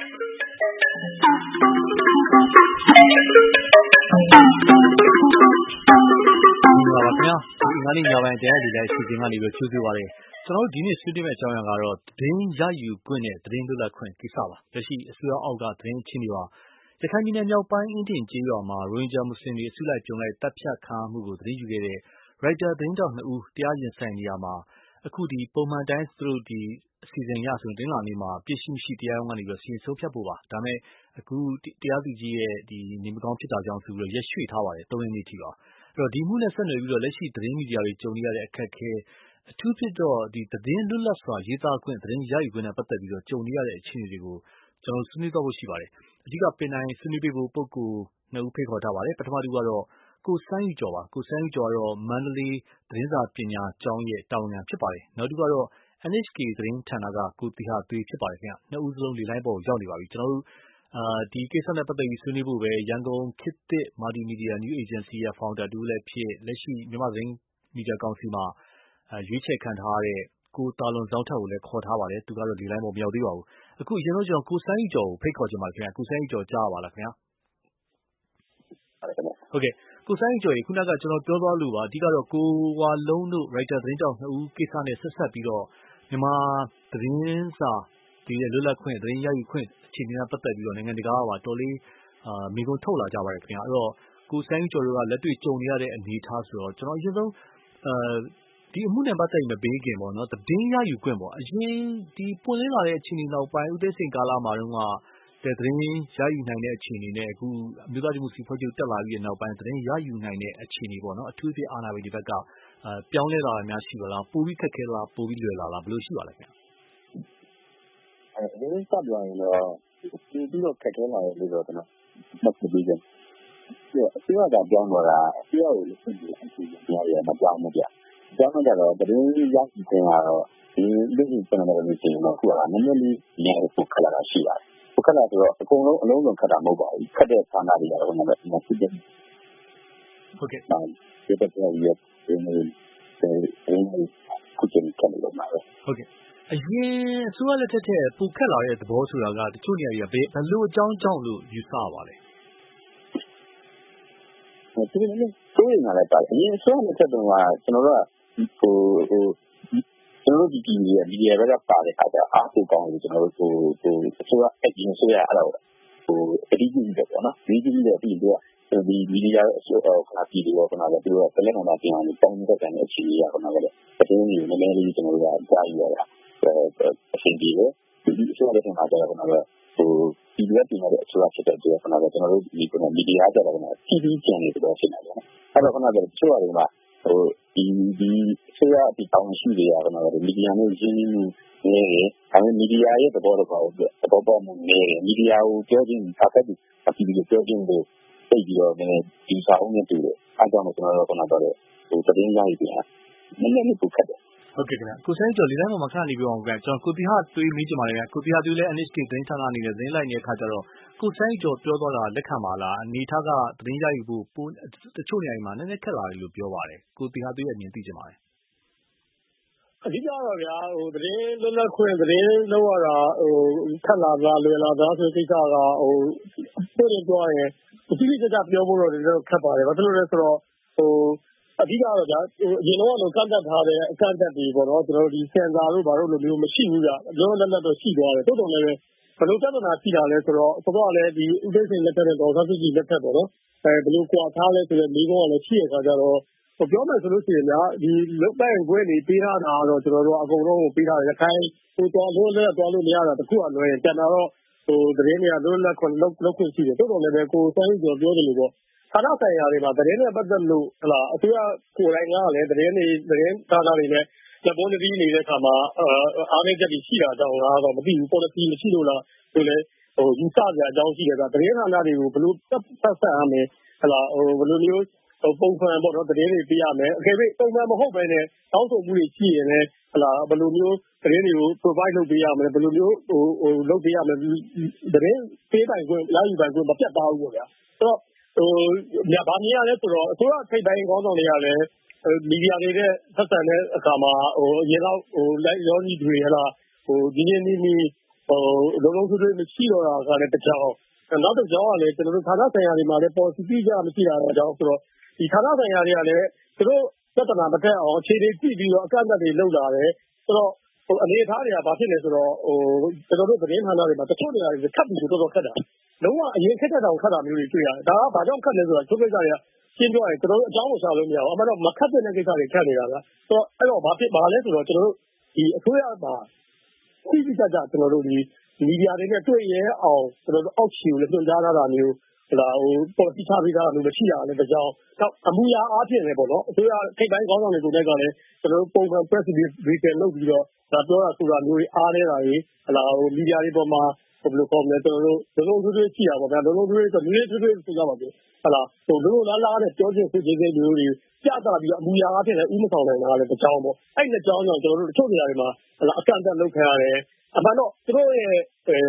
င်္ဂလာပါခင်ဗျာဒီနေ့ညပိုင်းတရားဒေသအစီအစဉ်ကနေပြီးကြိုဆိုပါရစေကျွန်တော်တို့ဒီနေ့ဆွေးနွေးမယ့်အကြောင်းအရာကတော့သတင်းရယူခွင့်နဲ့သတင်းလွတ်လပ်ခွင့်ကိစ္စပါလက်ရှိအစိုးရအောက်ကသတင်းချင်းတွေပါရခိုင်ပြည်နယ်မြောက်ပိုင်းအင်းဒင်ကျေးရွာမှာရိုဟင်ဂျာမွတ်စလင်တွေအစုလိုက်ပြုံလိုက်တပ်ဖြတ်ခံရမှုကိုသတင်းယူခဲ့တဲ့ရိုက်တာသတင်းတောက်2ဦးတရားရင်ဆိုင်နေရမှာအခုဒီပုံမှန်တိုင်းသူတို့ဒီအစီအစဉ်ရဆိုရင်တင်းလာနေမှာပြည့်ရှိမရှိတရားရုံးကနေပြီးစီရင်ဆုံးဖြတ်ဖို့ပါဒါမဲ့အခုတရားသူကြီးရဲ့ဒီနေမကောင်းဖြစ်တာကြောင့်ဆိုပြီးရက်ရွှေ့ထားပါတယ်3ရက်နေ့ထိပါအဲ့တော့ဒီမှုနဲ့ဆက်နွယ်ပြီးတော့လက်ရှိသတင်းမီဒီယာတွေကြုံနေရတဲ့အခက်အခဲအထူးဖြစ်တော့ဒီသတင်းလွတ်လပ်စွာရေးသားခွင့်သတင်းရယူခွင့်နဲ့ပတ်သက်ပြီးတော့ကြုံနေရတဲ့အခြေအနေတွေကိုကျွန်တော်ဆွေးနွေးတော့ဖို့ရှိပါတယ်အဓိကပင်တိုင်းဆွေးနွေးပေးဖို့ပုဂ္ဂိုလ်2ဦးဖိတ်ခေါ်ထားပါတယ်ပထမတူကတော့ကိုစန်းယူကျော်ပါကိုစန်းယူကျော်ကတော့မန္တလေးသတင်းစာပညာကျောင်းရဲ့တာဝန်ခံဖြစ်ပါတယ်နောက်တစ်ခုကတော့ NHK သတင်းဌာနကကိုတီဟာသွေးဖြစ်ပါတယ်ခင်ဗျ2ဦးစလုံးလေလိုင်းပေါ်ရောက်နေပါပြီကျွန်တော်တို့ဒီကိစ္စနဲ့ပတ်သက်ပြီးဆွေးနွေးဖို့ပဲရန်ကုန်ခေတ်သစ် Multimedia New Agency ရဲ့ founder တူလည်းဖြစ်လက်ရှိမြန်မာသတင်းမီဒီယာကောင်စီမှာရွေးချယ်ခံထားရတဲ့ကိုတာလွန်ဇောင်းထက်ကိုလည်းခေါ်ထားပါတယ်သူကတော့ဒီလိုင်းပေါ်မရောက်သေးပါဘူးအခုအရင်ဆုံးကျွန်တော်ကိုစန်းယူကျော်ကိုဖိတ်ခေါ်ချင်ပါခင်ဗျကိုစန်းယူကျော်ကြားပါလားခင်ဗျဟုတ်ကဲ့ကိုစန်းယူကျော်ရေခုနကကျွန်တော်ပြောသွားလို့ပါအဓိကတော့ကိုဝါလုံးတို့ writer သတင်းတောက်2ဦးကိစ္စနဲ့ဆက်ဆက်ပြီးတော့မြန်မာသတင်းစာဒီလွတ်လပ်ခွင့်သတင်းရယူခွင့်အခြေအနေနဲ့ပတ်သက်ပြီးတော့နိုင်ငံတကာကပါတော်လေးမိကုံထုတ်လာကြပါတယ်ခင်ဗျအဲ့တော့ကိုစန်းယူကျော်တို့ကလက်တွေ့ကြုံနေရတဲ့အနေအထားဆိုတော့ကျွန်တော်အရင်ဆုံးဒီအမှုနဲ့ပတ်သက်မပေးခင်ပေါ့နော်သတင်းရယူခွင့်ပေါ့အရင်ဒီပွင့်လင်းလာတဲ့အခြေအနေနောက်ပိုင်းဥသိစိန်ကာလမှာတော့သတင်းရယူနိုင်တဲ့အခြေအနေနဲ့အခုအမျိုးသားဒီမိုကရေစီဖွဲ့ချုပ်တက်လာပြီးတဲ့နောက်ပိုင်းသတင်းရယူနိုင်တဲ့အခြေအနေပေါ့နော်အထူးသဖြင့်အာဏာပိုင်ဒီဘက်ကပြောင်းလဲလာတာများရှိပါလားပိုပြီးခက်ခဲလားပိုပြီးလွယ်လာလားဘယ်လိုရှိပါလဲခင်ဗျဒီစပ်ပြောရင်တော့ပြီးတော့ခက်ခဲလာတယ်လို့တော့ကျွန်တော်မှတ်ပြီးတယ်အစိုးရကပြောင်းတော့တာအစိုးရကိုလည်းသိတယ်အစီအစဉ်များရမပြောင်းဘူးဗျပြောင်းတော့သတင်းရယူခွင့်ကတော့ဒီလူကြီးကျွန်တော်တို့တင်တော့ခုကနည်းနည်းလေးနေရာကိုခက်လာတာရှိပါတယ်ခက်လာဆိုတော့အကုန်လုံးအလုံးစုံခက်တာမဟုတ်ပါဘူးခက်တဲ့ဌာနတွေကတော့လည်းမဖြစ်တယ်ဟုတ်ကဲ့ဒီတော့ဒီခုချိန်ကလည်းမှာပဲဟုတ်ကဲ့အရင်အစိုးရလက်ထက်ထက်ပိုခက်လာတဲ့သဘောဆိုတာကတချို့နေရာတွေကဘယ်လိုအကြောင်းကြောင့်လို့ယူဆပါလဲဒီလိုမျိုးဆိုရင်လည်းပါတယ်အရင်အစိုးရလက်ထက်တုန်းကကျွန်တော်တို့ကကျွန်တော်တို့ဒီမီဒီယာဘက်ကပါတဲ့အခါကျအားကိုကောင်းလို့ကျွန်တော်တို့အစိုးရအရင်အစိုးရအဲ့တော့အတိအကျပဲပေါ့နော်ဒီပြီးတော့ပြီးတော့ဒီမီဒီယာအစိုးရခဏပြည်တော့ခဏလည်းသူတို့ကလည်းခဏပြင်အောင်တောင်းတဲ့တဲ့အခြေအနေရခဏလည်းသတင်းတွေနည်းနည်းလေးကျွန်တော်တို့ကကြားရတာအဆင်ပြေတယ်ဒီအစိုးရလက်ထက်မှာကျတော့ခဏလည်းဒီလိုပြင်ရတဲ့အစိုးရဖြစ်တဲ့အတွက်ခဏလည်းကျွန်တော်တို့ဒီမီဒီယာကျတော့ခဏTV ကျန်နေတော့ဖြစ်နေတယ်အဲ့တော့ခဏလည်းအစိုးရတွေမှာဒီအစိုးရဒီတောင်းရှိတွေကခဏလည်းမီဒီယာနဲ့ရင်းနှီးမှုနေတယ်ဒါပေမဲ့မီဒီယာရဲ့သဘောတော့သဘောပေါက်မှုနေတယ်မီဒီယာကိုပြောခြင်းအဖက်အပြည်ပြည်ပြောခြင်းကိုသိပြီးတော့ဒီစာအုပ်နဲ့တူတယ်အားကြောင့်ကျွန်တော်တို့ခဏတော့သတင်းရည်ပြန်နည်းနည်းလေးပုတ်ခတ်တယ်ဟုတ်ကဲ့ခင်ဗျကိုစန်းကျော်လေးတိုင်းမှာခဏနေပြောအောင်ခင်ဗျကျွန်တော်ကိုတီဟာတွေးမိချင်ပါတယ်ခင်ဗျကိုတီဟာတွေးလဲ NHK သတင်းဌာနအနေနဲ့သတင်းလိုက်နေတဲ့အခါကျတော့ကိုစန်းကျော်ပြောသွားတာလက်ခံပါလားအနေထားကသတင်းရယူဖို့ပိုတချို့နေရာမှာနည်းနည်းခက်လာတယ်လို့ပြောပါတယ်ကိုတီဟာတွေးရဲ့အမြင်သိချင်ပါတယ်အဓိကတော့ဗျာသတင်းလွတ်လပ်ခွင့်သတင်းလောက်ရတာခက်လာလားလွယ်လာလားဆိုတဲ့ကိစ္စကပြောရင်ပြောရင်အတိအကျပြောဖို့တော့လည်းခက်ပါတယ်ဘာလို့လဲဆိုတော့အဓိကတော့ဗျာအရင်တော့ကန့်သက်ထားတဲ့အကန့်အသတ်တွေပေါ့နော်ကျွန်တော်တို့ဒီစင်ဆာတို့ဘာလို့လိုမျိုးမရှိဘူးဗျာလောလောလတ်လတ်တော့ရှိသွားတယ်တိုးတော်လည်းဘယ်လိုပြဿနာရှိတာလဲဆိုတော့တော့လည်းဒီဥပဒေစိန်လက်ထက်နဲ့ဒေါ်ဆန်းစုကြည်လက်ထက်ပေါ့နော်ဘယ်လိုကွာထားလဲဆိုတဲ့မိကုန်းကလည်းရှိရခါကြတော့ပြောမယ်ဆိုလို့ရှိရင်များဒီလုတ်ပိုင်ခွင့်တွေပေးထားတာတော့ကျွန်တော်တို့အကုန်လုံးကိုပေးထားတယ်ခိုင်းတော်လို့လည်းတော်လို့မရတာတခုကလွယ်ရင်တန်တာတော့သတင်းတွေကလွတ်လပ်ခွင့်လောက်ခွင့်ရှိတယ်တိုးတော်လည်းပဲကိုစမ်းကျော်ပြောတယ်လို့ပေါ့ဌာနဆိုင်ရာတွေမှာသတင်းနဲ့ပတ်သက်လို့ဟလာအစိုးရကိုယ်တိုင်ကလည်းသတင်းဌာနတွေနဲ့လက်ပေါ်နေနေတဲ့အခါမှာအားနည်းချက်တွေရှိတာကြောင့်လားတော့မသိဘူး policy မရှိလို့လားဆိုလည်းယူဆကြအကြောင်းရှိတယ်ကသတင်းဌာနတွေကိုဘယ်လိုဆက်ဆက်ရမယ်ဟလာဘယ်လိုမျိုးပုံမှန်ပေါ့နော်သတင်းတွေပြရမယ်အကယ်၍ပုံမှန်မဟုတ်ဘဲနဲ့တောင်းဆိုမှုတွေရှိရင်လည်းဟလာဘယ်လိုမျိုးသတင်းတွေကို provide လုပ်ပေးရမယ်ဘယ်လိုမျိုးလုပ်ပေးရမယ်သတင်းပေးပိုင်ခွင့်ရယူပိုင်ခွင့်မပြတ်သားဘူးပေါ့ဗျာဆိုတော့ဗာမြင်ရလဲဆိုတော့အစိုးရထိပ်ပိုင်းခေါင်းဆောင်တွေကလည်းမီဒီယာတွေနဲ့ဆက်ဆံတဲ့အခါမှာအရင်တော့လိုက်ရောကြီးတွေဟလာဒီနေ့နီးလုံးလုံးထွေးထွေးမရှိတော့တာကလည်းတစ်ကြောင်းနောက်တစ်ကြောင်းကလည်းကျွန်တော်တို့ဌာနဆိုင်ရာတွေမှာလည်း policy တိကျမရှိတာတော့ကြောင်းဆိုတော့ဒီဌာနဆိုင်ရာတွေကလည်းသူတို့ပြဿနာမတက်အောင်အခြေအနေကြည့်ပြီးတော့အကန့်အသတ်တွေလုပ်လာတယ်ဆိုတော့အနေအထားတွေကဘာဖြစ်လဲဆိုတော့ကျွန်တော်တို့သတင်းဌာနတွေမှာတချို့နေရာတွေခတ်ပြီးတော်တော်ခတ်တာလုံးဝအရင်ခက်တဲ့တောင်ခတ်တာမျိုးတွေတွေ့ရတယ်ဒါကဘာကြောင့်ခတ်လဲဆိုတော့ချုပ်ကိစ္စတွေကရှင်းပြောရင်ကျွန်တော်တို့အကြောင်းကိုရှာလို့မရဘူးအမှန်တော့မခတ်တဲ့ကိစ္စတွေခတ်နေတာဗျဆိုတော့အဲ့တော့ဘာလဲဆိုတော့ကျွန်တော်တို့ဒီအစိုးရမှာသိသိကြကြကျွန်တော်တို့ဒီမီဒီယာတွေနဲ့တွေ့ရဲအောင်ကျွန်တော်တို့အောက်ခြေကိုလည်းညွှန်ကြားတာမျိုးပေါ်တိချပေးတာမျိုးမရှိတာလည်းတစ်ကြောင်းနောက်အမှုရာအားဖြင့်လည်းပေါ့နော်အစိုးရထိပ်ပိုင်းခေါင်းဆောင်တွေကိုလည်းကျွန်တော်တို့ပုံမှန် press briefing လုပ်ပြီးတော့ဒါပြောတာဆိုတာမျိုးတွေအားနေတာတွေမီဒီယာတွေပေါ်မှာဘယ်လိုခေါ်မလဲကျွန်တော်တို့လုံးလုံးထွေးထွေးရှိတာပေါ့ဗျာလုံးလုံးထွေးထွေးဆိုနည်းနည်းထွေးထွေးဆိုကြပါဘူးလုံးလုံးလားနဲ့ပြောချင်းဆွေးချင်းမျိုးတွေကြတာပြီးတော့အမှုရာအားဖြင့်လည်းဥမဆောင်နိုင်တာလည်းတစ်ကြောင်းပေါ့အဲ့ဒီကြောင်းကြောင့်ကျွန်တော်တို့တချို့နေရာတွေမှာအကန့်အသတ်လုပ်ခံရတယ်အမှန်တော့သူတို့ရဲ့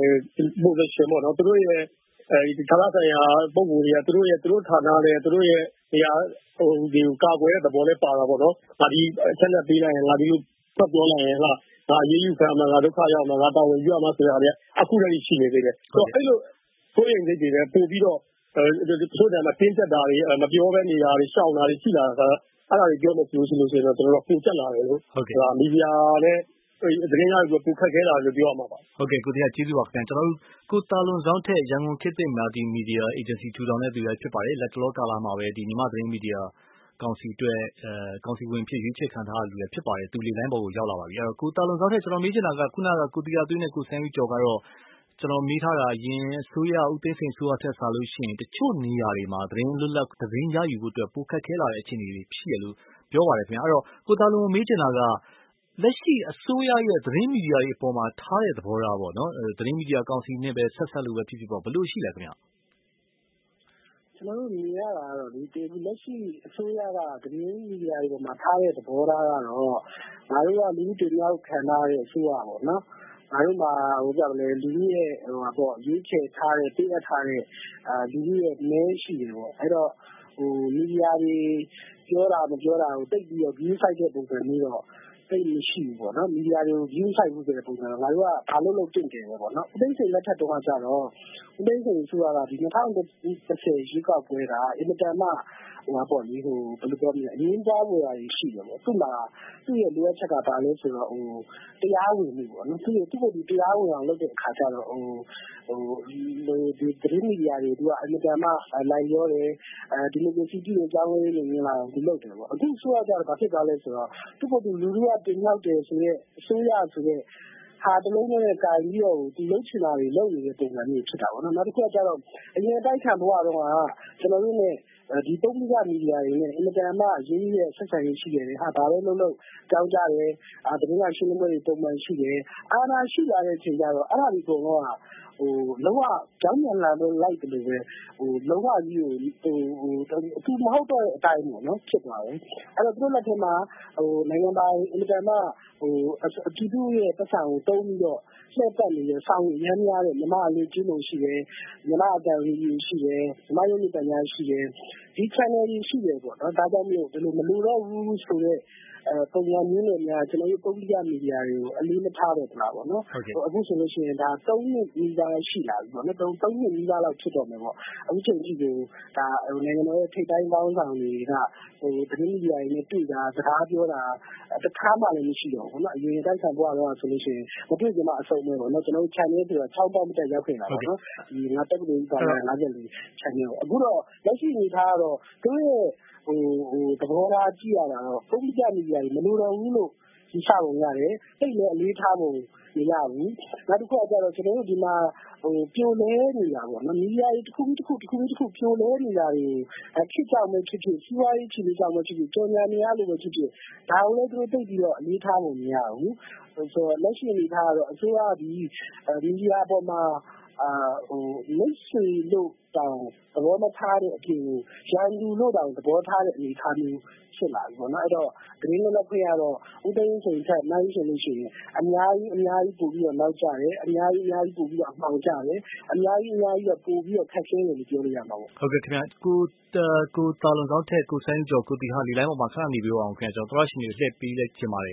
position ပေါ့နော်သူတို့ရဲ့ဒီဌာနဆိုင်ရာပုံစံတွေကသူတို့ဌာနနဲ့သူတို့ရဲ့နေရာဒီကာကွယ်တဲ့သဘောနဲ့ပါတာပေါ့နော်ငါဒီအချက်နဲ့ပေးလိုက်ရင်ငါဒီလိုဖတ်ပြောလိုက်ရင်ငါရေးယူခံမှာငါဒုက္ခရောက်မှာငါတာဝန်ယူရမှာဆိုတာတွေအခုလည်းရှိနေသေးတယ်ဆိုတော့အဲ့လိုကိုယ်ရင်စိတ်တွေလည်းပို့ပြီးတော့တချို့တည်းမှာတင်းကျပ်တာတွေမပြောဘဲနေတာတွေရှောင်တာတွေရှိလာတာအဲ့ဒါတွေပြောမယ်ဆိုလို့ရှိရင်တော့ကျွန်တော်တို့ပိုကျက်လာတယ်လို့မီဒီယာနဲ့သတင်းရယူပိုခက်ခဲတာလို့ပြောရမှာပါဟုတ်ကဲ့ကိုတရားကျေးဇူးပါခင်ဗျကျွန်တော်တို့ကိုတာလွန်ဆောင်ထက်ရန်ကုန်ခေတ်သစ်မီဒီယာအေဂျင်စီထူထောင်တဲ့သူလည်းဖြစ်ပါတယ်လက်တလောကာလမှာပဲဒီမြန်မာသတင်းမီဒီယာကောင်စီအတွက်ကောင်စီဝင်ဖြစ်ရွေးချယ်ခံထားရလူလည်းဖြစ်ပါတယ်သူလေလိုင်းပေါ်ကိုရောက်လာပါပြီအဲ့တော့ကိုတာလွန်ဆောင်ထက်ကျွန်တော်မေးချင်တာကခုနကကိုတရားသွေးနဲ့ကိုဆန်းဦးကျော်ကတော့ကျွန်တော်မေးထားတာအရင်အစိုးရဦးသိန်းစိန်အစိုးရထက်စားလို့ရှိရင်တချို့နေရာတွေမှာသတင်းလွတ်လပ်သတင်းရယူဖို့အတွက်ပိုခက်ခဲလာတဲ့အခြေအနေတွေဖြစ်ရလို့ပြောပါတယ်ခင်ဗျအဲ့တော့ကိုတာလွန်မေးချင်တာကလက်ရှိအစိုးရရဲ့သတင်းမီဒီယာတွေအပေါ်မှာထားတဲ့သဘောထားပေါ့နော်သတင်းမီဒီယာကောင်စီနဲ့ပဲဆက်လို့ပဲဖြစ်ဖြစ်ပေါ့ဘယ်လိုရှိလဲခင်ဗျကျွန်တော်တို့မြင်ရတာကတော့ဒီလက်ရှိအစိုးရကသတင်းမီဒီယာတွေပေါ်မှာထားတဲ့သဘောထားကတော့ငါတို့ကလူထုတင်ရောက်ခံထားတဲ့အစိုးရပေါ့နော်ငါတို့မှာလူထုရဲ့ရွေးချယ်ထားတဲ့တည်ရထားတဲ့လူထုရဲ့မဲရှိတယ်ပေါ့အဲ့တော့မီဒီယာတွေပြောတာမပြောတာကိုတိတ်ပြီးတော့ view site တဲ့ပုံစံမျိုးတော့သိမရှိဘူးပေါ့နော်မီဒီယာတွေကို view site ဖို့ဆိုတဲ့ပုံစံတော့ငါတို့ကဘာလို့လုပ်တင်တယ်ပေါ့နော်ဦးသိန်းစိန်လက်ထက်တုန်းကကြတော့ဦးသိန်းစိန်အစိုးရကဒီ2010ရွေးကောက်ပွဲကအင်မတန်မှဘယ်လိုပြောမလဲအရင်းသားပေါ်ရာရှိတယ်ပေါ့သူ့မှာသူ့ရဲ့လိုအပ်ချက်ကဘာလဲဆိုတော့တရားဝင်မှုပေါ့နော်သူ့ကိုဒီတရားဝင်အောင်လုပ်တဲ့အခါကျတော့ဒီသတင်းမီဒီယာတွေသူကအင်မတန်မှလိုက်ရောတယ်ဒီမိုကရေစီပြည်အကြောင်းလေးတွေမြင်လာအောင်ဒီလုပ်တယ်ပေါ့အခုဆိုကြတော့ဘာဖြစ်သွားလဲဆိုတော့သူ့ကိုလူထုကတင်ရောက်တယ်ဆိုရဲအစိုးရဆိုရဲဟာတလုံးနဲ့ကာပြီးတော့ဒီလုံးချင်တာတွေလုပ်နေတဲ့ပုံစံမျိုးဖြစ်တာပေါ့နော်နောက်တစ်ခုကကျတော့အရင်တိုက်ခံဘဝတော့ကကျွန်တော်တို့ ਨੇ ဒီပုံပြမီဒီယာတွေနဲ့အင်မတန်မှရင်းနှီးတဲ့ဆက်ဆံရေးရှိတယ်ဟာဒါပဲလုပ်ကြောင်းကြတယ်သတင်းစာရှင်းလင်းပွဲတွေပုံမှန်ရှိတယ်အာဏာရှိလာတဲ့အချိန်ကျတော့အဲ့ဒါဒီပုံတော့လုံးဝကြောင်းမြန်လာလို့လိုက်တယ်လို့ပဲလုံးဝကြီးကိုသူမဟုတ်တော့တဲ့အတိုင်းပေါ့နော်ဖြစ်သွားတယ်အဲ့တော့သူတို့လက်ထက်မှာနိုင်ငံသားအင်မတန်မှအတူတူရဲ့ပတ်စံကိုတုံးပြီးတော့လှည့်ပတ်နေတဲ့ဆောင်းရမ်းများတဲ့မြမအလေးကျင်းလို့ရှိတယ်မြမအတန်လေးရှိတယ်မြမရုပ်မြပညာရှိတယ်ဒီ channel ကြီးရှိတယ်ပေါ့နော်ဒါကြောင့်မျိုးဒီလိုမလိုတော့ဘူးဆိုတော့ပုံစံမျိုးနဲ့များကျွန်တော်တို့ပုံပြမီဒီယာတွေကိုအလေးမထားတော့ဘူးလားပေါ့နော်အခုဆိုလို့ရှိရင်ဒါ3နှစ်နီးပါးရှိလာပြီပေါ့နော်3နှစ်နီးပါးလောက်ဖြစ်တော့မယ်ပေါ့အခုချိန်ကြီးကိုဒါနိုင်ငံတော်ရဲ့ထိပ်တိုင်းပေါင်းဆောင်တွေကသတင်းမီဒီယာတွေနဲ့တွေ့တာစကားပြောတာတစ်ခါမှလည်းမရှိတော့ဘူးပေါ့နော်အရင်တိုက်ဆိုင်ဘွားတော့ဆိုလို့ရှိရင်မတွေ့ကြမှာအဆုံးပဲပေါ့နော်ကျွန်တော်တို့ channel ဆိုတော့6ပေါက်မတက်ရောက်ခဲ့တာပေါ့နော်ဒီငါတက်ပြီးပါလာ54 channel အခုတော့လက်ရှိအနေထားကတော့သူရဲ့သဘောထားကြည့်ရတာတော့ပုံပြမီဒီယာတွေမလိုတော့ဘူးလို့ယူဆပုံရတယ်တိတ်လည်းအလေးထားပုံမရဘူးနောက်တစ်ခုကကျတော့ကျွန်တော်တို့ဒီမှာပြိုလဲနေတာပေါ့နော်မီဒီယာတွေတစ်ခုပြိုလဲနေတာတွေဖြစ်ကြောင်ပဲဖြစ်ဖြစ်စီးပွားရေးခြေလေးကြောင်ပဲဖြစ်ဖြစ်ကြော်ညာနေရလို့ပဲဖြစ်ဖြစ်ဒါကိုလည်းသူတို့တိတ်ပြီးတော့အလေးထားပုံမရဘူးဆိုတော့လက်ရှိအနေထားကတော့အစိုးရဒီမီဒီယာပေါ်မှာမိတ်ဆွေလို့တောင်သဘောမထားတဲ့အပြင်ရန်သူလို့တောင်သဘောထားတဲ့အနေအထားမျိုးဖြစ်လာပြီပေါ့နော်အဲ့တော့သတင်းလွတ်လပ်ခွင့်ကတော့ဦးသိန်းစိန်ထက်နိုင်ရှင်လို့ရှိရင်အများကြီးပို့ပြီးတော့နောက်ကျတယ်အများကြီးပို့ပြီးတော့အမှောင်ကျတယ်အများကြီးတော့ပို့ပြီးတော့ခက်ခဲတယ်လို့ပြောလို့ရမှာပေါ့ဟုတ်ကဲ့ခင်ဗျကိုတာလွန်ဆောင်ထက်ကိုစန်းကျော်ကိုတီဟာလီလိုင်းပေါ်မှာခဏနေပြောအောင်ခင်ဗျကျွန်တော်တို့ရှင်တွေလှည့်ပြီးလဲကျင်ပါတယ်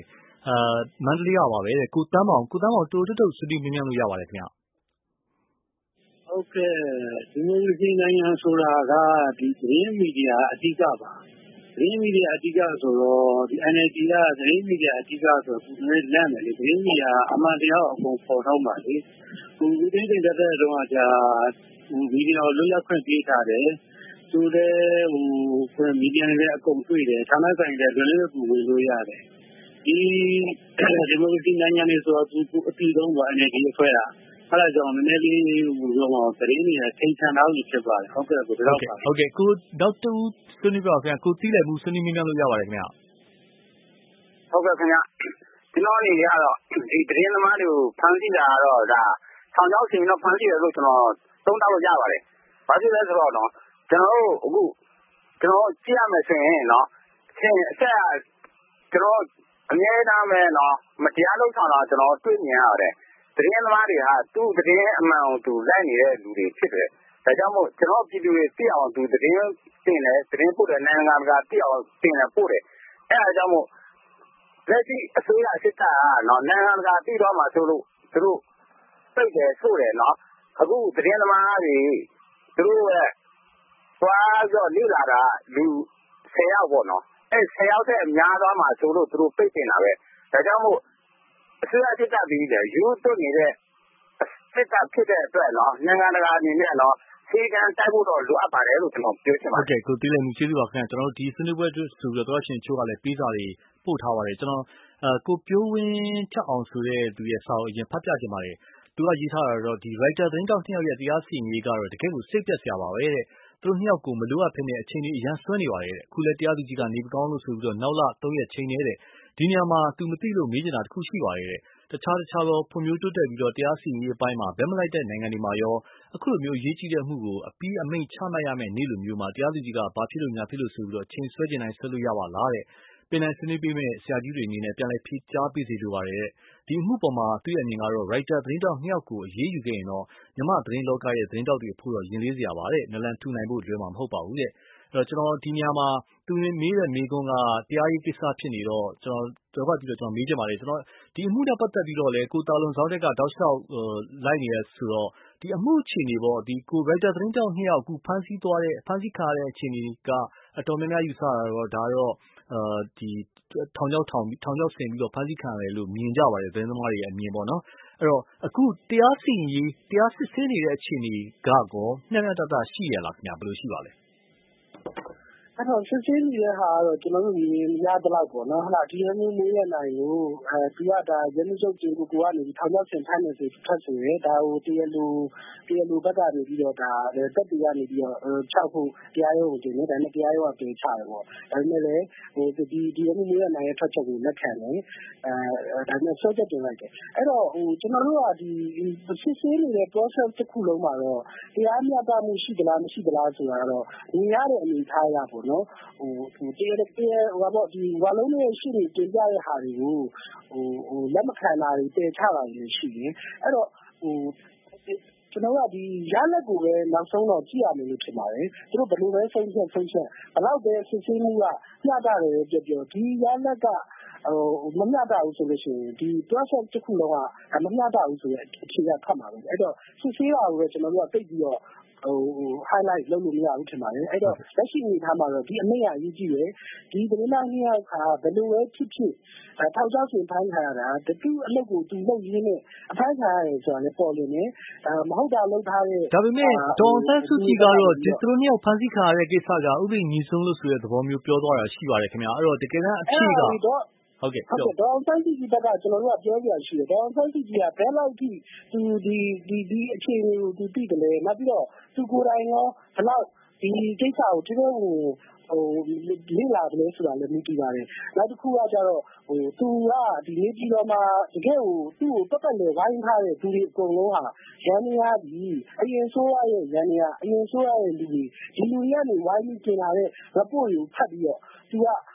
မန္တလေးကပါပဲတဲ့ကိုတန်းမောင်တိုးတုတ်ဆွေးနွေးမြင်လို့ရပါတယ်ခင်ဗျဟုတ်ကဲ့ဒီမိုကရေစီနိုင်ငံဆိုတာကဒီသတင်းမီဒီယာအဓိကပါသတင်းမီဒီယာအဓိကဆိုတော့ဒီ NLD ကသတင်းမီဒီယာအဓိကဆိုတော့သူလည်းလန့်တယ်လေသတင်းမီဒီယာအမှန်တရားအကုန်ပေါ်ထုတ်ပါလေသူဒီတင်တဲ့တုန်းကကြာမီဒီယာလွတ်လပ်ခွင့်ပေးထားတယ်သူလည်းမီဒီယာတွေအကုန်တွေ့တယ်ဌာနဆိုင်တွေလွတ်လပ်မှုဝင်လို့ရတယ်ဒီမိုကရေစီနိုင်ငံတွေဆိုတော့သူအပြီးဆုံးက NLD အဖွဲ့ကအဲ့ဒါကြောင့်နည်းနည်းလေးတော့သတင်းတွေထိန်ထန်တော့ဖြစ်ပါတယ်ဟုတ်ကဲ့ကိုတော့ဟုတ်ကဲ့ကိုနောက်တူဆွေးနွေးပါခင်ဗျာကိုသိလိုက်မှုဆွေးနွေးမြင်လို့ရပါတယ်ခင်ဗျာဟုတ်ကဲ့ခင်ဗျာကျွန်တော်အနေနဲ့ကတော့ဒီသတင်းသမားတွေကိုဖမ်းဆီးတာကတော့ဒါထောင်ချောက်စီတော့ဖမ်းဆီးတယ်လို့ကျွန်တော်သုံးသပ်လို့ရပါတယ်ဘာဖြစ်လဲဆိုတော့နော်ကျွန်တော်တို့အခုကျွန်တော်ကြည့်ရမယ်ဆိုရင်နော်အဆက်ကကျွန်တော်အမြဲတမ်းပဲနော်မတရားလုပ်ဆောင်တာကျွန်တော်တွေ့မြင်ရတယ်သတင်းသမားတွေဟာသူ့သတင်းအမှန်ကိုသူလိုက်နေတဲ့လူတွေဖြစ်တယ်ဒါကြောင့်မို့ကျွန်တော်ပြည်သူတွေသိအောင်သူသတင်းတင်တယ်သတင်းပို့တယ်နိုင်ငံတကာသိအောင်တင်တယ်ပို့တယ်အဲဒါကြောင့်မို့လက်ရှိအစိုးရစစ်တပ်ကနော်နိုင်ငံတကာသိတော့မှဆိုလို့သူတို့ပြိတ်တယ်ဆိုတယ်နော်အခုသတင်းသမားတွေသူတို့ရဲ့သွားတော့လိလာတာလူ10ယောက်ပေါ့နော်အဲ10ယောက်တဲ့အများသွားမှဆိုလို့သူတို့ပြိတ်တင်တာပဲဒါကြောင့်မို့အစိုးရစစ်တပ်ပြီးတယ်ယူသွတ်နေတဲ့စစ်တပ်ဖြစ်တဲ့အတွက်နော်နိုင်ငံတကာအနေနဲ့နော်စီကံတိုက်ဖို့တော့လိုအပ်ပါတယ်လို့ကျွန်တော်ပြောချင်ပါတယ်ဟုတ်ကဲ့ကိုသိလိုက်မှုကျေးဇူးပါခင်ဗျာကျွန်တော်တို့ဒီဆွေးနွေးပွဲအတွက်ဆိုပြီးတော့ရှင်ချိုးကလည်းပေးစာတွေပို့ထားပါတယ်ကျွန်တော်ကိုပြိုးဝင်းထက်အောင်ဆိုတဲ့သူရဲ့စာအုပ်အရင်ဖတ်ပြချင်ပါတယ်သူကရေးထားတာတော့ဒီ writer သတင်းတောက်2ယောက်ရဲ့တရားစီရင်ရေးကတော့တကယ်ကိုစိတ်ပြက်စရာပါပဲတဲ့သူတို့2ယောက်ကိုမလိုအပ်ဖ ೇನೆ အချိန်ကြီးအရန်ဆွဲနေပါတယ်တဲ့အခုလည်းတရားသူကြီးကနေမကောင်းလို့ဆိုပြီးတော့နောက်လ3ရက်ချိန်နေတဲ့ဒီနေရာမှာသူမသိလို့မေးချင်တာတခုရှိပါတယ်တဲ့တခြားသောဖွံ့ဖြိုးတိုးတက်ပြီးတော့တရားစီရင်ရေးအပိုင်းမှာဘက်မလိုက်တဲ့နိုင်ငံတွေမှာရောအခုလိုမျိုးအရေးကြီးတဲ့အမှုကိုအပြီးအမိန့်ချမှတ်ရမယ့်နေ့လိုမျိုးမှာတရားသူကြီးကဘာဖြစ်လို့ညာဖြစ်လို့ဆိုပြီးတော့ချိန်ဆွဲကျင်တိုင်းဆွဲလို့ရပါလားတဲ့ပင်နိုင်ဆွေးနွေးပေးမဲ့ဆရာကြီးတွေအနေနဲ့ပြန်လည်ဖြေကြားပေးစီလိုပါတယ်တဲ့ဒီအမှုပေါ်မှာသူ့ရဲ့အမြင်ကတော့ writer သတင်းတောက်2ယောက်ကိုအရေးယူခဲ့ရင်တော့မြန်မာသတင်းလောကရဲ့သတင်းတောက်တွေအဖို့တော့ရင်လေးစရာပါတဲ့နလန်ထူနိုင်ဖို့လွယ်မှာမဟုတ်ပါဘူးတဲ့အဲ့တော့ကျွန်တော်ဒီနေရာမှာသူမေးတဲ့မေးခွန်းကတရားရေးကိစ္စဖြစ်နေတော့ကျွန်တော်တော့ပြီးတော့ကျွန်တော်မေးချင်ပါတယ်ကျွန်တော်ဒီအမှုနဲ့ပတ်သက်ပြီးတော့လေကိုတာလွန်ဆောင်တက်ကတောက်လျှောက်လိုက်နေရဆိုတော့ဒီအမှုအခြေအနေပေါ့ဒီကို writer သတင်းတောက်2ယောက်အခုဖမ်းဆီးခံရတဲ့အခြေအနေကအတော်များများယူဆတာတော့ဒါတော့ဒီထောင်ချောက်ဆင်ပြီးတော့ဖမ်းဆီးခံရတယ်လို့မြင်ကြပါတယ်သတင်းသမားတွေရဲ့အမြင်ပေါ့နော်အဲ့တော့အခုတရားစစ်ဆေးနေတဲ့အခြေအနေကကောမျှမျှတတရှိရလားခင်ဗျာဘယ်လိုရှိပါလဲအဲ့တော့စစ်စစ်နေတဲ့ဟာကတော့ကျွန်တော်တို့မြင်ရတဲ့လောက်ပေါ့နော်ဟုတ်လားဒီအမှုမိုးရနိုင်ကိုသူကဒါရင်းနှီးချုပ်ကျင်းကိုကနေပြီးထောင်ချောက်ဆင်ဖမ်းနေဆိုဖတ်ဆိုရဲဒါဟိုတရားလိုဘက်ကနေပြီးတော့ဒါတက်တီကနေပြီးတော့၆ဖို့တရားရုံးကိုတင်တယ်ဒါနဲ့တရားရုံးကပြင်ချတယ်ပေါ့ဒါပေမဲ့လည်းဟိုဒီအမှုမိုးရနိုင်ရဲ့ထွက်ချက်ကိုလက်ခံတယ်ဒါနဲ့စောချက်တင်လိုက်တယ်အဲ့တော့ဟိုကျွန်တော်တို့ကဒီစစ်စစ်နေတဲ့ process တစ်ခုလုံးမှာတော့တရားမျှတမှုရှိသလားမရှိသလားဆိုတာတော့မြင်ရတဲ့အနေအထားရပေါ့နော်ဟိုတရားပေါ့ဒီဝါလုံးရဲ့ရှိနေတင်ပြတဲ့ဟာတွေကိုဟိုလက်မခံတာတွေတည်ချတာတွေရှိတယ်အဲ့တော့ဟိုကျွန်တော်ကဒီရလက်ကိုပဲနောက်ဆုံးတော့ကြည့်ရမယ်လို့ထင်ပါတယ်သူတို့ဘယ်လိုပဲဆုံးဖြတ်ဘလောက်ပဲစစ်ဆေးမှုကမျှတတယ်ပြောဒီရလက်ကမမျှတဘူးဆိုလို့ရှိရင်ဒီ process တစ်ခုလုံးကမမျှတဘူးဆိုတဲ့အခြေခံဖတ်မှာပဲအဲ့တော့စစ်ဆေးတာကိုပဲကျွန်တော်တို့ကသိပြီးတော့highlight လုပ်လို့မရဘူးထင်ပါတယ်အဲ့တော့လက်ရှိအနေထားမှာတော့ဒီအမိန့်အရေးကြီးတယ်ဒီသတင်းသား2ယောက်ကဘယ်လိုပဲဖြစ်ထောက်ချဆင်ဖမ်းခံရတာတူအလုပ်ကိုသူလုပ်ရင်းနဲ့အဖမ်းခံရတယ်ဆိုတာလည်းပေါ်လွင်တယ်မဟုတ်တာလုပ်ထားတဲ့ဒါပေမဲ့ဒေါ်ဆန်းစုကြည်ကတော့ဒီသူတို့2ယောက်ဖမ်းဆီးခံရတဲ့ကိစ္စကဥပဒေညီဆုံးလို့ဆိုတဲ့သဘောမျိုးပြောသွားတာရှိပါတယ်ခင်ဗျာအဲ့တော့တကယ်တမ်းအဖြေကဟုတ်ကဲ့ဒေါ်ဆန်းစုကြည်ဘက်ကကျွန်တော်တို့ကပြောပြရှိတယ်ဒေါ်ဆန်းစုကြည်ကဘယ်လောက်ထိသူဒီအခြေအနေကိုသူသိတယ်လဲနောက်ပြီးတော့သူကိုယ်တိုင်ရောဘယ်လောက်ဒီကိစ္စကိုတော်တော်လေ့လာတယ်ဆိုတာလည်းမြင်ကြည့်ပါတယ်နောက်တစ်ခုကကျတော့သူကဒီနေပြည်တော်မှာတကယ်ကိုသူ့ကိုပတ်သက်လေဝိုင်းထားတဲ့သူတွေအကုန်လုံးဟာရန်နေရပြီအရင်ဆိုးရရဲ့ရန်နေရအရင်ဆိုးရရဲ့လူတွေဒီလူတွေကနေဝိုင်းပြီးကျင်လာတဲ့ report ကိုဖတ်ပြီးတော့သူက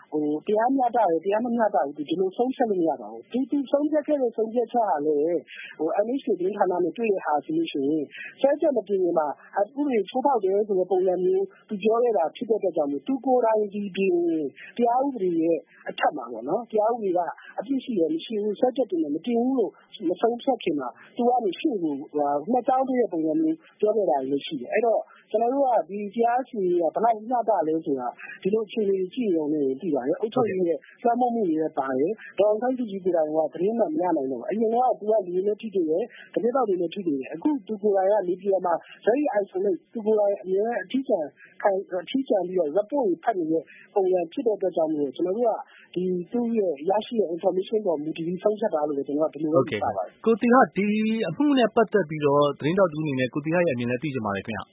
တရားမျှတတယ်တရားမမျှတဘူးဒီလိုဆုံးဖြတ်လို့မရပါဘူးသူဆုံးဖြတ်ခဲ့တဲ့ဆုံးဖြတ်ချက်ဟာလေNHK သတင်းဌာနနဲ့တွေ့ရဟာဆိုလို့ရှိရင်ဆွဲချက်မတင်ရင်မှာဥပဒေချိုးဖောက်တယ်ဆိုတဲ့ပုံစံမျိုးသူပြောခဲ့တာဖြစ်တဲ့အတွက်ကြောင့်သူကိုယ်တိုင်ဒီတရားဥပဒေရဲ့အထက်မှာပေါ့နော်တရားဥပဒေကအပြစ်ရှိတယ်မရှိဘူးဆွဲချက်တင်တယ်မတင်ဘူးလို့မဆုံးဖြတ်ခင်မှာသူကနေရှေ့ကိုနှစ်ကြောင်းပြည့်တဲ့ပုံစံမျိုးပြောခဲ့တာလည်းရှိတယ်အဲ့တော့ကျွန်တော်တို့ကဒီတရားစီရင်ကဘယ်လောက်မျှတလဲဆိုတာဒီလိုအခြေအနေကြည့်ရုံနဲ့သိပါတယ်အုပ်ချုပ်ရေးရဲ့စမ်းမမှုတွေလည်းပါတယ်ဒေါ်အောင်ဆန်းစုကြည်ကိုယ်တိုင်ကသတင်းမှမရနိုင်တော့အရင်ကသူကလူတွေနဲ့ထိတွေ့တယ်သတင်းတောက်တွေနဲ့ထိတွေ့တယ်အခုသူကိုယ်တိုင်ကနေပြည်တော်မှာ very isolate သူကိုယ်တိုင်အများအထီးကျန်ပြီးတော့ report တွေဖတ်နေတဲ့ပုံစံဖြစ်တဲ့အတွက်ကြောင့်မို့ကျွန်တော်တို့ကဒီသူ့ရဲ့ရရှိတဲ့ information ပေါ်မူတည်ပြီးဆုံးဖြတ်တာလို့ကျွန်တော်ကဒီလိုပဲပြောပါတယ်ကိုတီဟာဒီအမှုနဲ့ပတ်သက်ပြီးတော့သတင်းတောက်တူအနေနဲ့ကိုတီဟာရဲ့အမြင်လည်းသိကြပါတယ်ခင်ဗျ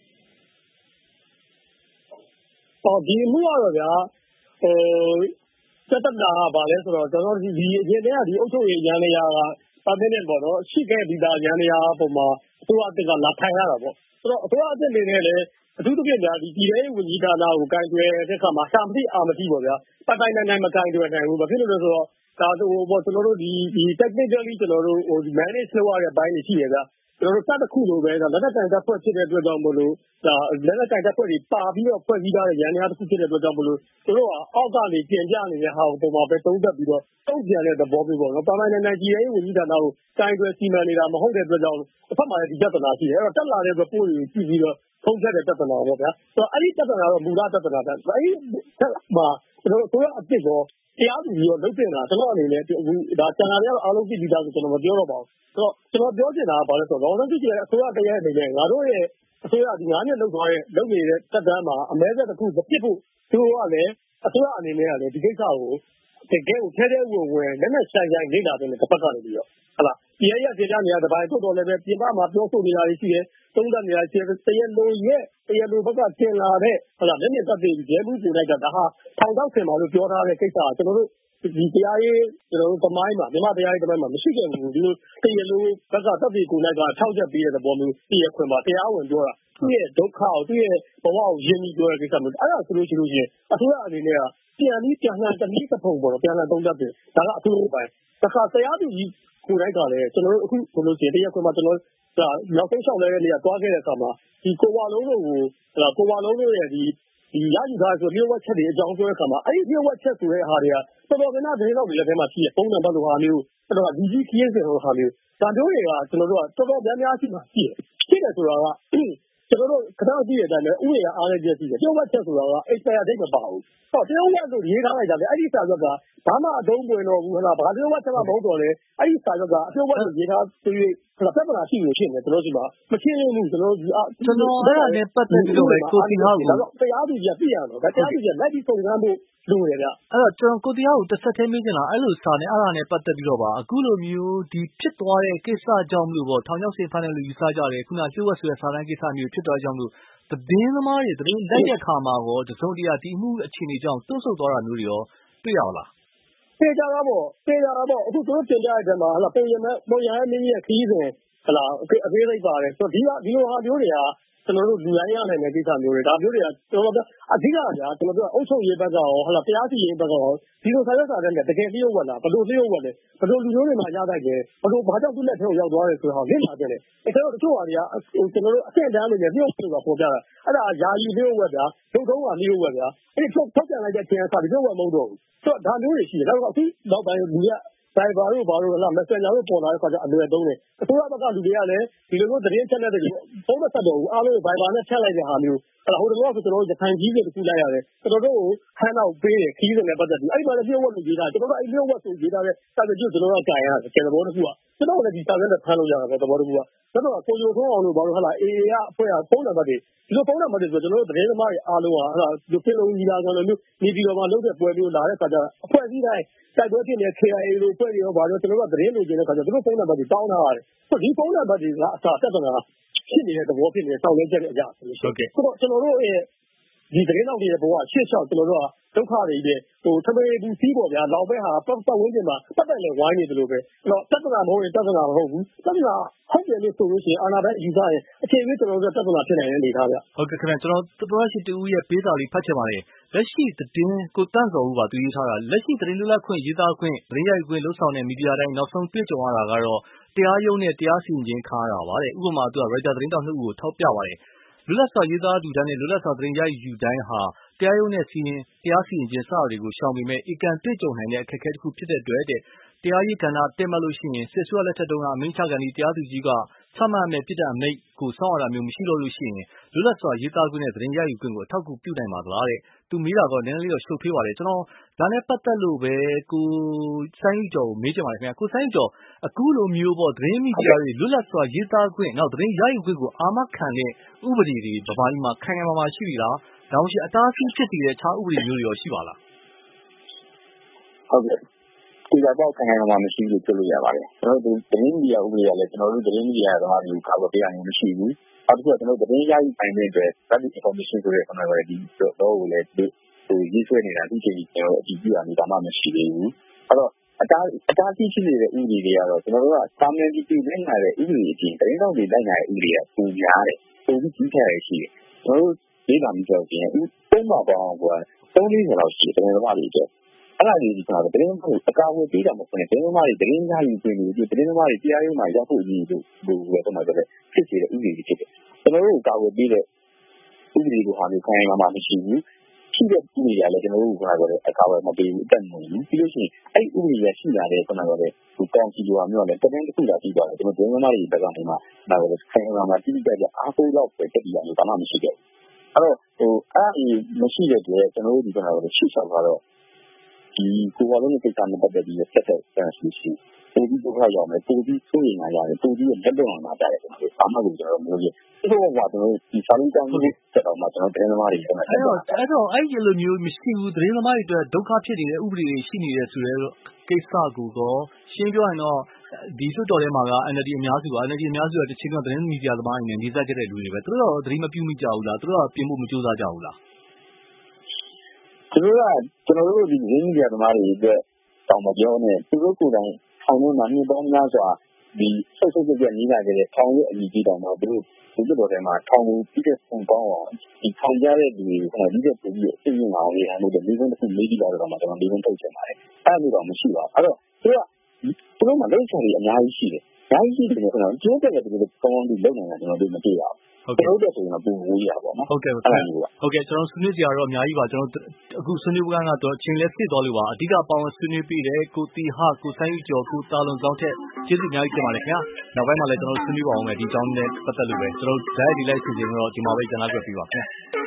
ဒီအမှုကတော့ဗျာစက်တနာကဘာလဲဆိုတော့ကျွန်တော်ဒီအရင်တည်းကဒီအုပ်ချုပ်ရေးရန်နေရာကpermanentပေါ့နော်ရှိခဲ့ပြီးသားရန်နေရာပုံမှာအစိုးရအသစ်ကလာထိုင်ရတာပေါ့ဆိုတော့အစိုးရအသစ်နေနဲ့လည်းအထူးသဖြင့်ဗျာဒီပြည်ထောင်ဝန်ကြီးဌာနကိုကင်တွယ်တဲ့အခါမှာစာမတိအာမတိပေါ့ဗျာပတ်တိုင်းတိုင်းမကင်တွယ်နိုင်ဘူးဘာဖြစ်လို့လဲဆိုတော့ဒါပေါ့ကျွန်တော်တို့ဒီ technically ကျွန်တော်တို့manage လုပ်ရတဲ့ဘိုင်းတွေရှိရဗျာကျွန်တော်တို့စတစ်ခုလိုပဲလက်နက်ကင်တပ်ဖွဲ့ဖြစ်တဲ့အတွက်ကြောင့်မလို့ဒါလက်နက်ကင်တပ်ဖွဲ့တွေပါပြီးတော့ဖွဲ့စည်းထားတဲ့ရန်နေရာတစ်ခုဖြစ်တဲ့အတွက်ကြောင့်မလို့တို့ကအောက်ကနေပြင်ပြနေတဲ့ဟာကိုပုံမှာပဲသုံးသပ်ပြီးတော့တုံ့ပြန်တဲ့သဘောမျိုးပေါ့နော်။နိုင်ငံကြီးရေးဝန်ကြီးဌာနကိုတိုင်တွယ်စီမံနေတာမဟုတ်တဲ့အတွက်ကြောင့်တစ်ဖက်မှာလည်းဒီပြဿနာရှိတယ်။အဲ့တော့တက်လာတဲ့ report တွေကိုကြည့်ပြီးတော့ထုံးဆက်တဲ့ပြဿနာပေါ့ဗျာ။ဆိုတော့အဲ့ဒီပြဿနာတော့မူလပြဿနာပဲ။အဲ့ဒီမှာကျွန်တော်တို့အစ်စ်တော့တရားသူကြီးရောလုပ်တင်တာကျွန်တော်အနေနဲ့ဒါကျန်တာတွေကတော့အားလုံးကြည့်ပြီးသားဆိုကျွန်တော်မပြောတော့ပါဘူး။ဆိုတော့ကျွန်တော်ပြောချင်တာကဘာလဲဆိုတော့ဒေါ်အောင်ဆန်းစုကြည်ရဲ့အစိုးရတရားအနေနဲ့ငါတို့ရဲ့အစိုးရဒီ9နှစ်လုပ်နေတဲ့တက်တန်းမှာအမဲဆက်တစ်ခုမဖြစ်ဖို့သူတို့ကလည်းအစိုးရအနေနဲ့ကလည်းဒီကိစ္စကိုတကယ်ကိုထဲထဲဝင်ဝင်လက်နဲ့ဆိုင်ဆိုင်လေ့လာတဲ့တစ်ပတ်ကနေပြီးတော့ဟုတ်လားပြည်ရပြည်နေရတဲ့ဘိုင်းတို့တော်လည်းပဲပြင်ပမှာပြောဆိုနေတာရှိတယ်သုံးသပ်နေတာရှိတယ်တရားလိုဘက်ကတင်လာတဲ့ဟုတ်လားလက်နဲ့တက်ပြီးရဲမှုကိုလိုက်တာဒါဟာထောင်တော့ဆင်ပါလို့ပြောထားတဲ့ကိစ္စကကျွန်တော်တို့ဒီတရားရေးကျွန်တော်တို့သမိုင်းမှာမြန်မာတရားရေးသမိုင်းမှာမရှိခဲ့ဘူးဒီလိုတရားလိုဘက်ကတက်ပြီးကိုလိုက်ကထောက်ချက်ပေးတဲ့သဘောမျိုးတရားခွင်မှာတရားဝင်ပြောတာသူ့ရဲ့ဒုက္ခကိုသူ့ရဲ့ဘဝကိုယဉ်ပြီးပြောတဲ့ကိစ္စမျိုးအဲ့ဒါဆိုလို့ရှိရင်အစိုးရအနေနဲ့ကပြန်လှန်တနည်းတစ်ပုံပေါ့နော်ပြန်လှန်သုံးသပ်တယ်ဒါကအစိုးရပိုင်းတစ်ခါတရားသူကြီးကိုယ်တိုက်ကလည်းကျွန်တော်တို့အခုဆိုလို့ရှိရင်တရားခွင်မှာကျွန်တော်နောက်ဆုံးလျှောက်လဲတဲ့နေရာတွားခဲ့တဲ့အခါမှာဒီကိုဝါလုံးတို့ရဲ့ဒီရယူထားဆိုလျှို့ဝှက်ချက်တွေအကြောင်းပြောတဲ့အခါမှာအဲ့ဒီလျှို့ဝှက်ချက်ဆိုတဲ့ဟာတွေကတော်တော်များများသတင်းတော့တွေလက်ထဲမှာရှိတယ်ပုံစံဘက်လိုဟာမျိုးအဲ့တော့ဒီကြီးခင်းစင်လိုဟာမျိုးဒါတို့တွေကကျွန်တော်တို့ကတော်တော်များများရှိမှရှိတယ်ဆိုတာကကျွန်တော်တို့ခဏကြည့်ရတဲ့အတိုင်းပဲဥပဒေအားလည်းပြည့်စုံတယ်လျှို့ဝှက်ချက်ဆိုတာက expire date မပါဘူးဟောလျှို့ဝှက်လို့ရေးထားလိုက်တာလေအဲ့ဒီစာရွက်ကဘာမှအသုံးဝင်တော့ဘူးဟလားဘာလျှို့ဝှက်ချက်မှမဟုတ်တော့လေအဲ့ဒီစာရွက်ကအလျှို့ဝှက်လို့ရေးထားပြီးပြဿနာရှိလို့ဖြစ်နေကျွန်တော်ဒီမှာမရှင်းဘူးကျွန်တော်အဲ့ဒါနဲ့ပတ်သက်ပြီးတော့ကိုတီဟာကိုတရားသူကြီးပြရတော့ဒါတရားသူကြီးလက်ပြီးစုံစမ်းဖို့လိုရဗျအဲ့တော့ကျွန်တော်ကိုတီဟာကိုတစ်ဆက်တည်းမေးချင်တာအဲ့လိုစာနဲ့အဲ့ဒါနဲ့ပတ်သက်ပြီးတော့ပါအခုလိုမျိုးဒီဖြစ်သွားတဲ့ကိစ္စကြောင့်မလို့ပေါ့ထောင်ချောက်ဆင်ဖမ်းတယ်လို့ယူဆကြတယ်ခုနလျှို့ဝှက်ဆိုတဲ့စာတမ်းကိစ္စမျိုးဖြစ်သွားကြောင့်မလို့သတင်းသမားတွေသတင်းလိုက်တဲ့ခါမှာရောတစုံတရာဒီမှုအခြေအနေကြောင့်တွန့်ဆုတ်သွားတာမျိုးတွေရောတွေ့ရလားသေချာတာပေါ့အခုတို့တင်ပြတဲ့မှာဟလာပုံရမင်းရဲ့ခီးစဉ်ဟလာအသေးစိတ်ပါတယ်ဆိုတော့ဒီလိုဟာမျိုးတွေကကျွန်တော်တို့လူတိုင်းရနိုင်တဲ့ကိစ္စမျိုးတွေဒါမျိုးတွေကကျွန်တော်တို့အဓိကဗျာကျွန်တော်တို့အုပ်ချုပ်ရေးဘက်ကရောဟလာတရားစီရင်ဘက်ကရောဒီလိုဆိုင်ရစာတဲ့တကယ်လျှို့ဝှက်လားဘယ်လိုလျှို့ဝှက်လဲဘယ်လိုလူမျိုးတွေမှာရတတ်တယ်ဘယ်လိုဘာကြောင့်သူ့လက်ထဲကိုရောက်သွားတယ်ဆိုတော့လင့်လာတယ်အဲ့တော့တချို့ဟာတွေကကျွန်တော်တို့အဆင့်တန်းအနေနဲ့လျှို့ဆိုတာပေါ်ပြတာအဲ့ဒါယာယီလျှို့ဝှက်ဗျာဒုက္ခကလျှို့ဝှက်ဗျာအဲ့ဒီထုတ်ပြန်လိုက်တဲ့အချိန်အစားလျှို့ဝှက်မဟုတ်တော့ဘူးဆိုတော့ဒါမျိုးတွေရှိတယ်နောက်အခုနောက်ပိုင်းလူကCyber တို့ဘာလို့လဲ Messenger တို့ပေါ်လာတဲ့ခါကျအလွယ်သုံးတယ်အစိုးရဘက်ကလူတွေကလည်းဒီလိုမျိုးသတင်းချက်လက်တွေဖုန်းမဆက်တော့ဘူးအားလုံး Viber နဲ့ချက်လိုက်တဲ့ဟာမျိုးအဲ့ဒါဟိုတလောကကျွန်တော်တို့ရခိုင်ကြီးတွေတခုလိုက်ရတယ်ကျွန်တော်တို့ကိုဟန်နောက်ပေးတယ်ခီးစင်နဲ့ပတ်သက်ပြီးအဲ့ဒီမှာလည်းလျှို့ဝှက်လို့ရေးတာကျွန်တော်တို့အဲ့လျှို့ဝှက်ဆိုရေးတာတဲ့စာချုပ်ကျွန်တော်တို့ကကြင်ရတယ်ကျန်တဲ့ဘောတစ်ခုကကျွန်တော်လည်းဒီစာရွက်နဲ့ဖမ်းလို့ရတာပဲသဘောတစ်ခုကကျွန်တော်ကကိုရိုထုံးအောင်လို့ဘာလို့ဟလာ AA ကအဖွဲ့ကဖုန်းနံပါတ်တွေဒီလိုဖုန်းနံပါတ်တွေဆိုကျွန်တော်တို့သတင်းသမားတွေအားလုံးကဟလာဒီပင်လုံးကြီးလာဆိုလို့နေပြည်တော်မှာလုပ်တဲ့ပွဲမျိုးလာတဲ့ခါကျအဖွဲ့အစည်းတိုင်းတိုက်ပွဲဖြစ်နေတဲ့ KIA လို့ဖွဲ့တွေရောဘာလို့ကျွန်တော်တို့ကသတင်းလိုချင်တဲ့ခါကျသူတို့ဖုန်းနံပါတ်တွေတောင်းထားရတယ်ဆိုဒီဖုန်းနံပါတ်တွေကအစားတက်တာဖြစ်နေတဲ့သဘောဖြစ်နေတဲ့စောင့်လဲချက်တဲ့အရာဆိုလို့ရှိရင်ဆိုတော့ကျွန်တော်တို့ရဲ့ဒီသတင်းတော်တွေရဲ့ဘဝရှေ့လျှောက်ကျွန်တော်တို့ကဒုက္ခတွေတဲ့ထမင်းဘူးစီးပေါ်ဗျာလောက်ပဲဟာပတ်ဝန်းကျင်မှာပတ်ပတ်နဲ့ဝိုင်းနေတယ်လို့ပဲအဲ့တော့ပြဿနာမဟုတ်ရင်ပြဿနာမဟုတ်ဘူးပြဿနာဟုတ်တယ်လို့ဆိုလို့ရှိရင်အာဏာပိုင်ယူသားရင်အခြေအနေကျွန်တော်တို့ပြဿနာဖြစ်နိုင်တဲ့အနေထားဗျဟုတ်ကဲ့ခင်ဗျကျွန်တော်တော်ရှိတူရဲ့ပေးစာလေးဖတ်ချင်ပါတယ်လက်ရှိသတင်းကိုတန့်စော်ဦးပါသူရေးထားတာလက်ရှိသတင်းလွတ်လပ်ခွင့်ရေးသားခွင့်သတင်းရယူခွင့်လှုပ်ဆောင်တဲ့မီဒီယာတိုင်းနောက်ဆုံးတွေ့ကြုံရတာကတော့တရားရုံးနဲ့တရားစီရင်ခြင်းခါရတာပါတဲ့ဥပမာသူကရိုက်တာသတင်းတောက်2ဦးကိုထောက်ပြပါတယ်လွတ်လပ်စွာရေးသားသူတိုင်းနဲ့လွတ်လပ်စွာသတင်းရယူတိုင်းဟာတရားရုံးနဲ့တရားစီရင်ခြင်းစတာတွေကိုရှောင်ပေမဲ့အကံတွေ့ကြုံနိုင်တဲ့အခက်အခဲတစ်ခုဖြစ်တဲ့အတွက်တရားရေးကဏ္ဍတက်မှတ်လို့ရှိရင်စစ်ဆွဲလက်ထက်တုန်းကအမိန့်ချကန်ဒီတရားသူကြီးကချမှတ်မဲ့ပြစ်ဒဏ်အမိန့်ကိုစောင့်ရတာမျိုးမရှိတော့လို့ရှိရင်လွတ်လပ်စွာရေးသားခွင့်နဲ့သတင်းရယူခွင့်ကိုအထောက်အကူပြုနိုင်ပါသလားတဲ့သူမေးတာတော့နည်းနည်းလေးတော့ရှုပ်ထွေးပါတယ်ကျွန်တော်ဒါနဲ့ပတ်သက်လို့ပဲကိုစိုင်းကျော်ကိုမေးချင်ပါတယ်ခင်ဗျာကိုစိုင်းကျော်အခုလိုမျိုးပေါ့သတင်းမီဒီယာတွေလွတ်လပ်စွာရေးသားခွင့်နောက်သတင်းရယူခွင့်ကိုအာမခံတဲ့ဥပဒေတွေဗမာပြည်မှာခိုင်ခိုင်မာမာရှိပြီလားဒါမှမဟုတ်အတားအဆီးဖြစ်နေတဲ့ခြားဥပဒေမျိုးတွေရောရှိပါလားဟုတ်ကဲ့ဒီကတော့ခိုင်ခိုင်မာမာမရှိဘူးပြောလို့ရပါတယ်ကျွန်တော်တို့သတင်းမီဒီယာဥပဒေကလည်းကျွန်တော်တို့သတင်းမီဒီယာသမားတွေကိုကာကွယ်ပေးရမှာမရှိဘူးနောက်တစ်ခုကကျွန်တော်တို့သတင်းရယူပိုင်တဲ့အတွက် public information ဆိုတဲ့ခဏကလေးဒီတော့ကိုလည်းရေးဆွဲနေတာအခုချိန်ကြီးကျွန်တော်အတည်ပြုရနေတာမှမရှိသေးဘူးအဲ့တော့အတားအဆီးရှိနေတဲ့ဥပဒေတွေကတော့ကျွန်တော်တို့ကစာမန်ပြည်ပြည်လိုက်လာတဲ့ဥပဒေအပြင်သတင်းတောက်တွေလိုက်လာတဲ့ဥပဒေကပုံများတယ်ပုံပြီးကြီးထက်ရှိတယ်ကျွန်တော်တို့ဒေသမျိုးဆိုရင်ပုံမှန်ပေါင်းက3-4လောက်ရှိတယ်သတင်းသမားတွေအတွက်အဲ့ဒါကြီးကတော့သတင်းကိုအကာအကွယ်ပေးတာမဟုတ်ဘူးသတင်းသမားတွေသတင်းရယူခွင့်တွေသတင်းသမားတွေတရားရုံးမှာရောက်ဖို့ကြီးလို့ပြောတော့မှဆိုတော့ဖြစ်စေတဲ့ဥပဒေတွေဖြစ်တယ်ကျွန်တော်တို့ကာကွယ်ပေးတဲ့ဥပဒေကိုဟာမျိုးခိုင်ခိုင်မာမာမရှိဘူးရှိတဲ့ဥပဒေကလည်းကျွန်တော်တို့ကတော့အကာအကွယ်မပေးဘူးအတက်မလို့ပြီးလို့ရှိရင်အဲ့ဥပဒေရရှိလာတဲ့ခဏကတော့ကောင်စီလိုမျိုးလည်းသတင်းတစ်ခုသာပြီးသွားတယ်ကျွန်တော်သတင်းသမားတွေဘက်ကနေမှဒါကတော့ခိုင်ခိုင်မာမာတိကျကျအားကိုးတော့ပဲတက်ပြီးရလို့ဘာမှမရှိခဲ့ဘူးအဲ့တော့မရှိတဲ့အတွက်ကျွန်တော်တို့ဒီကတော့ရှေ့ဆောင်ကတော့ဒီကိုယ်ပေါ်လုံးကိစ္စနဲ့ပတ်သက်ပြီးဆက်ဆက်ဆန်းရှိပို့ပြီးဒုက္ခရောက်မယ်ပို့ပြီးဆိုးရင်လာရတယ်ပို့ပြီးလက်လွန်လာကြတယ်ကျွန်တော်တို့ဘာမှကိုကျွန်တော်မလို့ရဒီလိုကကျွန်တော်ဒီစာလုံးတောင်းလို့ဆက်တော့မှကျွန်တော်သတင်းသမားတွေကျွန်တော်အဲ့တော့အဲ့ဒီလိုမျိုးမရှိဘူးသတင်းသမားတွေအတွက်ဒုက္ခဖြစ်နေတဲ့ဥပဒေတွေရှိနေတယ်ဆိုတဲ့ကိစ္စကိုတော့ရှင်းပြောရင်တော့ဒီလွှတ်တော်ထဲမှာက NLD အများစုကတချင်းကသတင်းမီဒီယာသမားတွေနဲ့နေစားကြတဲ့လူတွေပဲသူတို့တော့သတိမပြုမိကြဘူးလားသူတို့ကပြင်ဖို့မကြိုးစားကြဘူးလားသူတို့ကကျွန်တော်တို့ဒီသတင်းမီဒီယာသမားတွေအတွက်တောင်းမပြောနဲ့သူတို့ကိုယ်တိုင်ထောင်ထဲမှာနှစ်ပေါင်းများစွာဒီဆက်ကြနေလာကြတဲ့ထောင်ရဲ့အညီကြီးတောင်မှသူတို့ဒီလိုတော်ထဲမှာထောင်ကိုပြီးတဲ့ပုံပေါင်းအောင်ဒီထောင်ကြတဲ့လူတွေကဒီတဲ့ပုံပြီးအသိဉာဏ်အောင်ရေးလို့ဒီလိုတစ်ခုမေးကြည့်တော့ကျွန်တော်ဒီလိုထုတ်ချင်ပါတယ်အဲ့လိုတော့မရှိပါဘူးအဲ့တော့သူတို့မှာလက်ချေတွေအများကြီးရှိတယ်အများကြီးရှိတယ်ကျွန်တော်ကျိုးတဲ့တူတူကောင်းပြီးလုပ်နေတာကျွန်တော်တို့မတွေ့ရဘူးကျွန်တော်တို့ဆိုရင်ပူဝေးရပါတော့ဟုတ်ကဲ့ကျွန်တော်ဆွေးနွေးကြရတော့အများကြီးပါကျွန်တော်အခုဆွေးနွေးပွဲကတော့အချိန်လက်ဖြစ်သွားလို့ပါအဓိကပေါင်းဆွေးနွေးပြီးတယ်ကိုတီဟကိုဆိုင်းကျော်ကိုတာလွန်ဆောင်ထက်ကျေးဇူးအများကြီးတင်ပါတယ်ခင်ဗျာနောက်ပိုင်းမှာလည်းကျွန်တော်ဆွေးနွေးပါအောင်မယ်ဒီအကြောင်းနဲ့ပတ်သက်လို့ပဲကျွန်တော်ဓာတ်ရိုက်ဒီလိုက်စီစဉ်တော့ဒီမှာပဲကျွန်တော်ကြွပြပါခင်ဗျာ